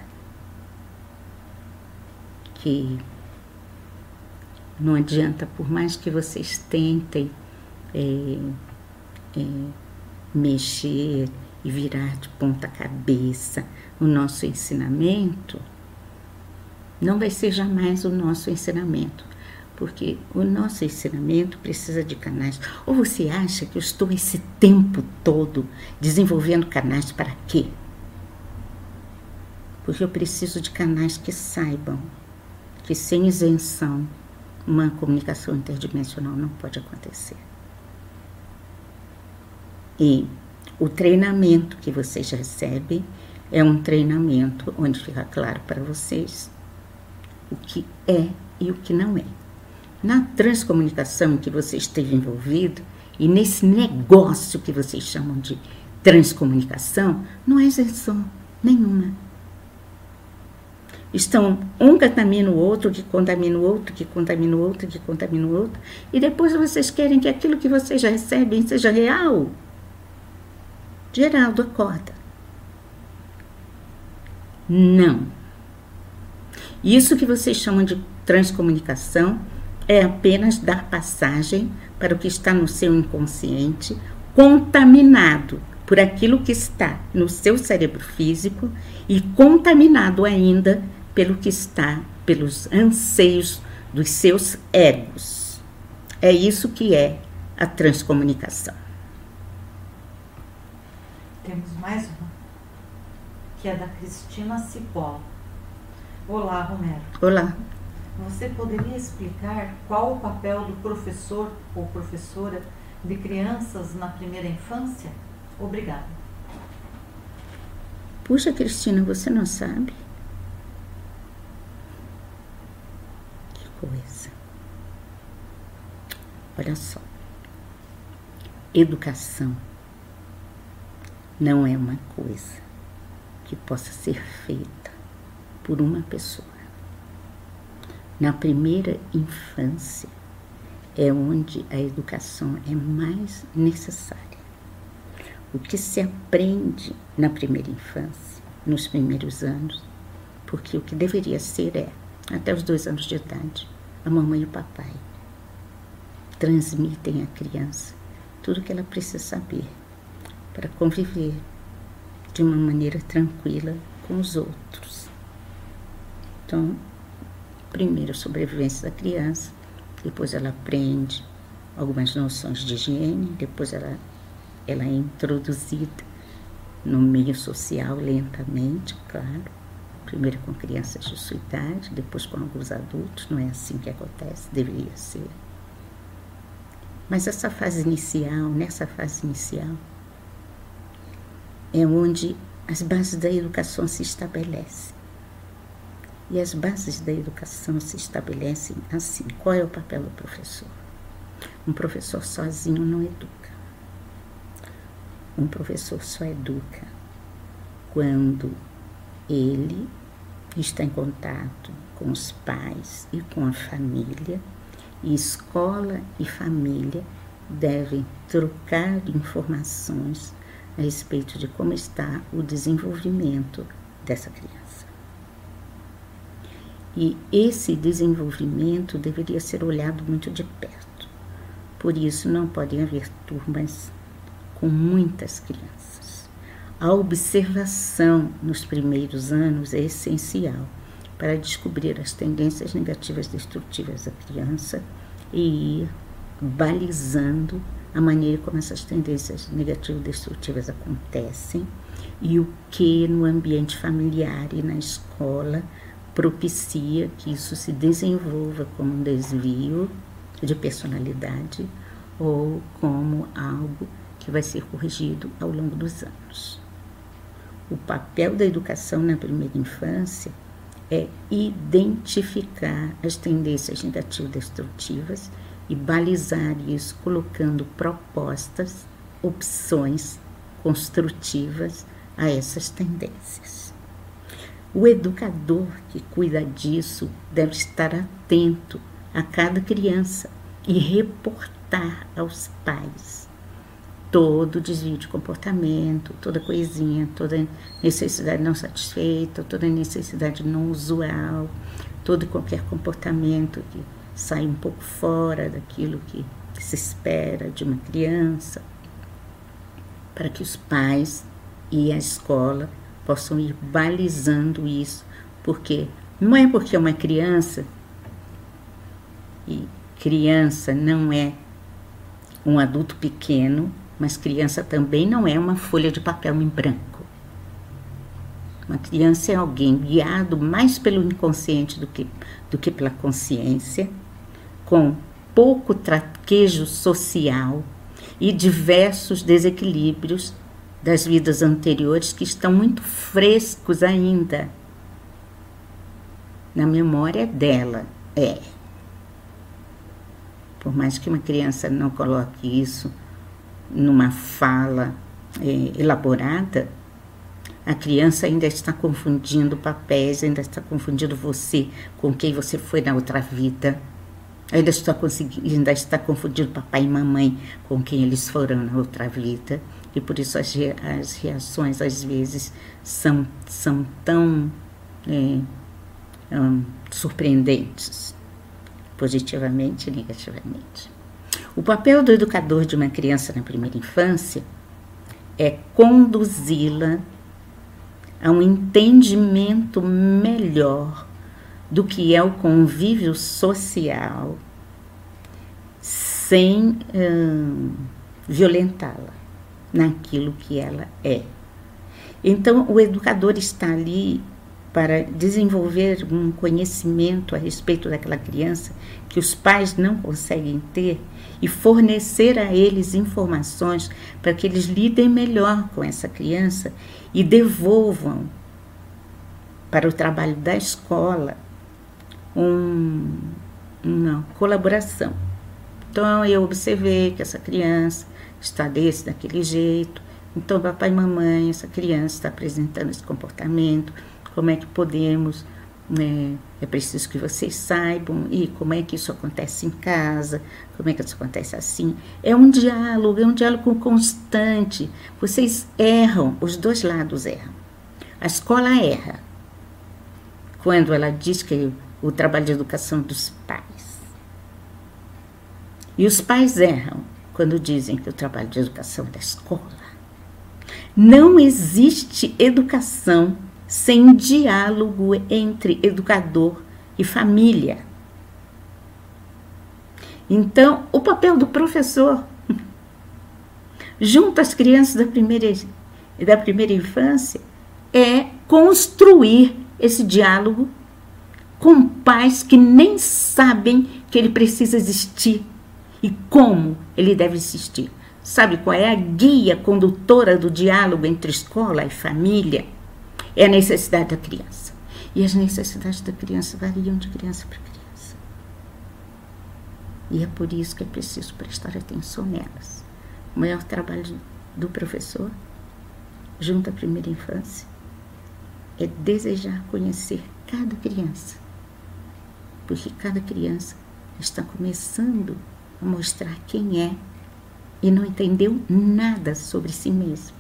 que não adianta, por mais que vocês tentem é, é, mexer e virar de ponta cabeça o nosso ensinamento, Não vai ser jamais o nosso ensinamento, porque o nosso ensinamento precisa de canais. Ou você acha que eu estou esse tempo todo desenvolvendo canais para quê? Porque eu preciso de canais que saibam que sem isenção uma comunicação interdimensional não pode acontecer. E o treinamento que vocês recebem é um treinamento onde fica claro para vocês o que é e o que não é. Na transcomunicação que você esteve envolvido e nesse negócio que vocês chamam de transcomunicação, não há isenção nenhuma. Estão um contamina o outro, que contamina o outro, que contamina o outro, que contamina o outro, e depois vocês querem que aquilo que vocês já recebem seja real. Geraldo, acorda. Não. Isso que vocês chamam de transcomunicação é apenas dar passagem para o que está no seu inconsciente, contaminado por aquilo que está no seu cérebro físico e contaminado ainda pelo que está, pelos anseios dos seus egos. É isso que é a transcomunicação. Temos mais uma, que é da Cristina Cipolla. Olá, Romero. Olá. Você poderia explicar qual o papel do professor ou professora de crianças na primeira infância? Obrigada. Puxa, Cristina, você não sabe? Que coisa. Olha só. Educação não é uma coisa que possa ser feita por uma pessoa. Na primeira infância é onde a educação é mais necessária. O que se aprende na primeira infância, nos primeiros anos, porque o que deveria ser é, até os dois anos de idade, a mamãe e o papai transmitem à criança tudo o que ela precisa saber para conviver de uma maneira tranquila com os outros. Então, primeiro a sobrevivência da criança, depois ela aprende algumas noções de higiene, depois ela, ela é introduzida no meio social lentamente, claro, primeiro com crianças de sua idade, depois com alguns adultos, não é assim que acontece, deveria ser. Mas essa fase inicial, nessa fase inicial, é onde as bases da educação se estabelecem. E as bases da educação se estabelecem assim. Qual é o papel do professor? Um professor sozinho não educa. Um professor só educa quando ele está em contato com os pais e com a família, e escola e família devem trocar informações a respeito de como está o desenvolvimento dessa criança. E esse desenvolvimento deveria ser olhado muito de perto. Por isso, não podem haver turmas com muitas crianças. A observação nos primeiros anos é essencial para descobrir as tendências negativas destrutivas da criança e ir balizando a maneira como essas tendências negativas destrutivas acontecem e o que no ambiente familiar e na escola propicia que isso se desenvolva como um desvio de personalidade ou como algo que vai ser corrigido ao longo dos anos. O papel da educação na primeira infância é identificar as tendências negativas destrutivas e balizar isso colocando propostas, opções construtivas a essas tendências. O educador que cuida disso deve estar atento a cada criança e reportar aos pais todo desvio de comportamento, toda coisinha, toda necessidade não satisfeita, toda necessidade não usual, todo e qualquer comportamento que sai um pouco fora daquilo que se espera de uma criança, para que os pais e a escola possam ir balizando isso, porque Não é porque é uma criança, e criança não é um adulto pequeno, mas criança também não é uma folha de papel em branco. Uma criança é alguém guiado mais pelo inconsciente do que, do que pela consciência, com pouco traquejo social e diversos desequilíbrios das vidas anteriores que estão muito frescos ainda na memória dela. É. Por mais que uma criança não coloque isso numa fala é, elaborada, a criança ainda está confundindo papéis, ainda está confundindo você com quem você foi na outra vida. Ainda está, ainda está confundindo papai e mamãe com quem eles foram na outra vida. E por isso as, as reações, às vezes, são, são tão é, um, surpreendentes, positivamente e negativamente. O papel do educador de uma criança na primeira infância é conduzi-la a um entendimento melhor do que é o convívio social, sem hum, violentá-la naquilo que ela é. Então, o educador está ali para desenvolver um conhecimento a respeito daquela criança que os pais não conseguem ter e fornecer a eles informações para que eles lidem melhor com essa criança e devolvam para o trabalho da escola um, uma colaboração. Então, eu observei que essa criança está desse, daquele jeito. Então, papai e mamãe, essa criança está apresentando esse comportamento. Como é que podemos, né, é preciso que vocês saibam, e como é que isso acontece em casa, como é que isso acontece assim. É um diálogo, é um diálogo constante. Vocês erram, os dois lados erram. A escola erra quando ela diz que o trabalho de educação dos pais. E os pais erram quando dizem que o trabalho de educação é da escola. Não existe educação sem diálogo entre educador e família. Então, o papel do professor, junto às crianças da primeira, da primeira infância, é construir esse diálogo com pais que nem sabem que ele precisa existir e como ele deve existir. Sabe qual é a guia condutora do diálogo entre escola e família? É a necessidade da criança. E as necessidades da criança variam de criança para criança. E é por isso que é preciso prestar atenção nelas. O maior trabalho do professor, junto à primeira infância, é desejar conhecer cada criança. Porque cada criança está começando a mostrar quem é e não entendeu nada sobre si mesmo.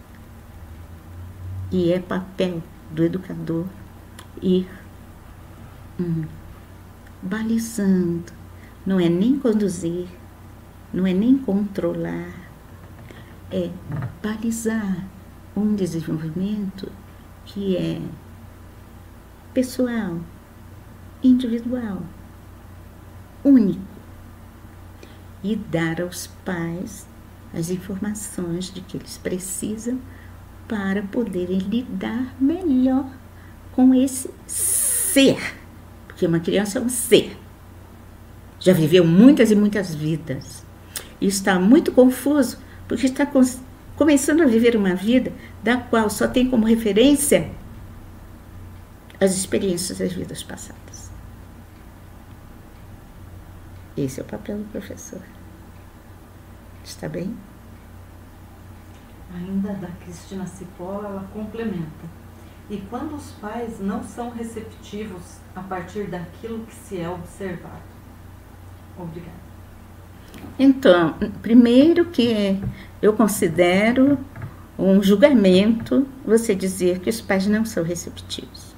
E é papel do educador ir hum, balizando. Não é nem conduzir, não é nem controlar, é balizar um desenvolvimento que é pessoal, individual, único, e dar aos pais as informações de que eles precisam para poderem lidar melhor com esse ser. Porque uma criança é um ser. Já viveu muitas e muitas vidas. E está muito confuso, porque está começando a viver uma vida da qual só tem como referência as experiências das vidas passadas. Esse é o papel do professor. Está bem? Ainda da Cristina Cipolla, ela complementa. E quando os pais não são receptivos a partir daquilo que se é observado? Obrigada. Então, primeiro que eu considero um julgamento você dizer que os pais não são receptivos.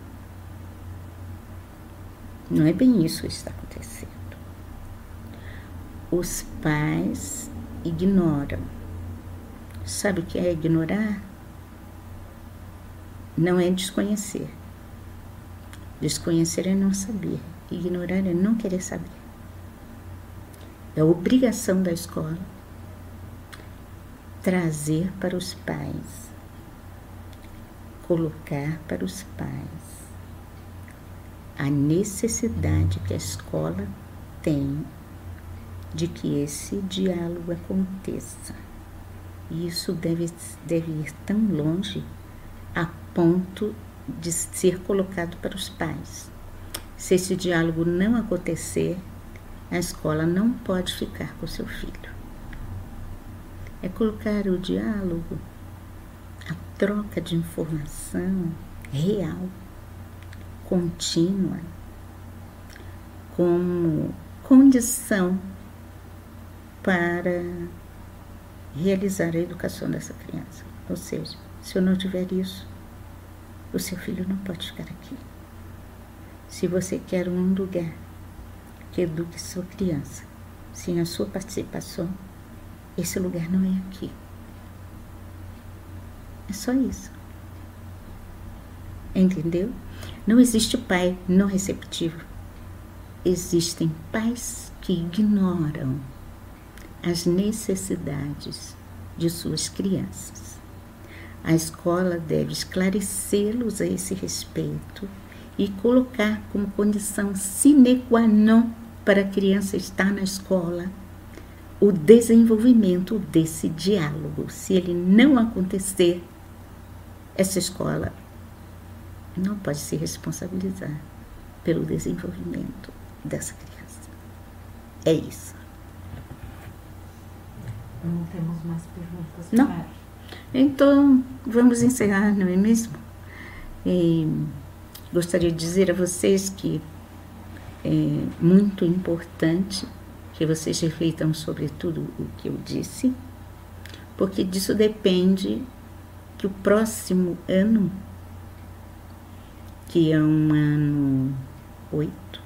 Não é bem isso que está acontecendo. Os pais ignoram. Sabe o que é ignorar? Não é desconhecer. Desconhecer é não saber, ignorar é não querer saber. É obrigação da escola trazer para os pais, colocar para os pais a necessidade que a escola tem de que esse diálogo aconteça. E isso deve, deve ir tão longe a ponto de ser colocado para os pais. Se esse diálogo não acontecer, a escola não pode ficar com o seu filho. É colocar o diálogo, a troca de informação real, contínua, como condição para realizar a educação dessa criança. Ou seja, se eu não tiver isso, o seu filho não pode ficar aqui. Se você quer um lugar que eduque sua criança, sem a sua participação, esse lugar não é aqui. É só isso. Entendeu? Não existe pai não receptivo. Existem pais que ignoram as necessidades de suas crianças. A escola deve esclarecê-los a esse respeito e colocar como condição sine qua non para a criança estar na escola o desenvolvimento desse diálogo. Se ele não acontecer, essa escola não pode se responsabilizar pelo desenvolvimento dessa criança. É isso. Não temos mais perguntas. Não. Para... Então, vamos encerrar, não é mesmo? E gostaria de dizer a vocês que é muito importante que vocês reflitam sobre tudo o que eu disse, porque disso depende que o próximo ano, que é um ano oito,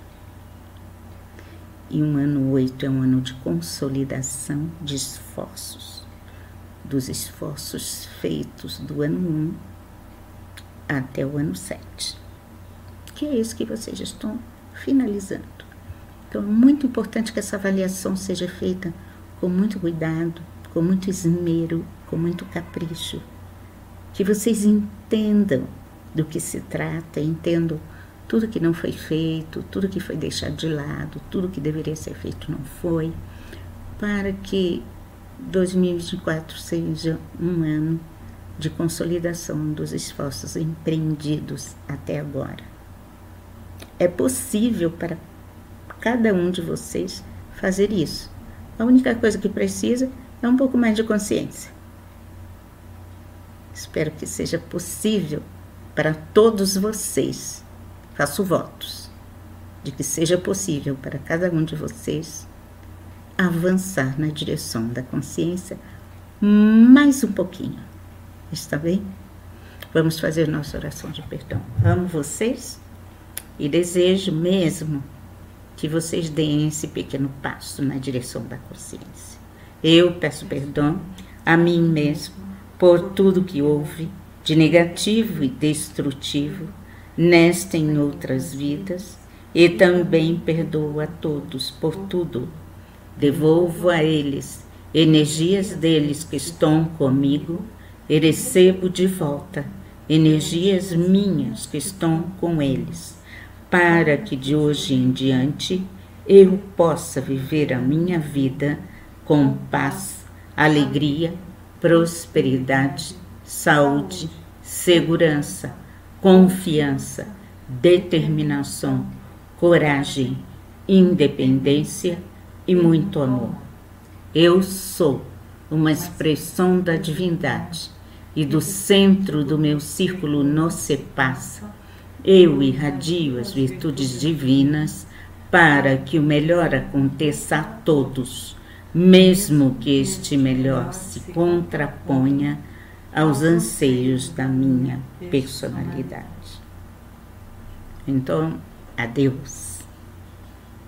e um ano oito é um ano de consolidação de esforços, dos esforços feitos do ano um até o ano sete, que é isso que vocês estão finalizando. Então é muito importante que essa avaliação seja feita com muito cuidado, com muito esmero, com muito capricho, que vocês entendam do que se trata, entendam tudo que não foi feito, tudo que foi deixado de lado, tudo que deveria ser feito não foi, para que dois mil e vinte e quatro seja um ano de consolidação dos esforços empreendidos até agora. É possível para cada um de vocês fazer isso. A única coisa que precisa é um pouco mais de consciência. Espero que seja possível para todos vocês. Faço votos de que seja possível para cada um de vocês avançar na direção da consciência mais um pouquinho. Está bem? Vamos fazer nossa oração de perdão. Amo vocês e desejo mesmo que vocês deem esse pequeno passo na direção da consciência. Eu peço perdão a mim mesmo por tudo que houve de negativo e destrutivo nesta e em outras vidas, e também perdoo a todos por tudo. Devolvo a eles energias deles que estão comigo e recebo de volta energias minhas que estão com eles, para que de hoje em diante eu possa viver a minha vida com paz, alegria, prosperidade, saúde, segurança, confiança, determinação, coragem, independência e muito amor. Eu sou uma expressão da divindade e do centro do meu círculo não se passa. Eu irradio as virtudes divinas para que o melhor aconteça a todos, mesmo que este melhor se contraponha aos anseios da minha personalidade. Então, adeus.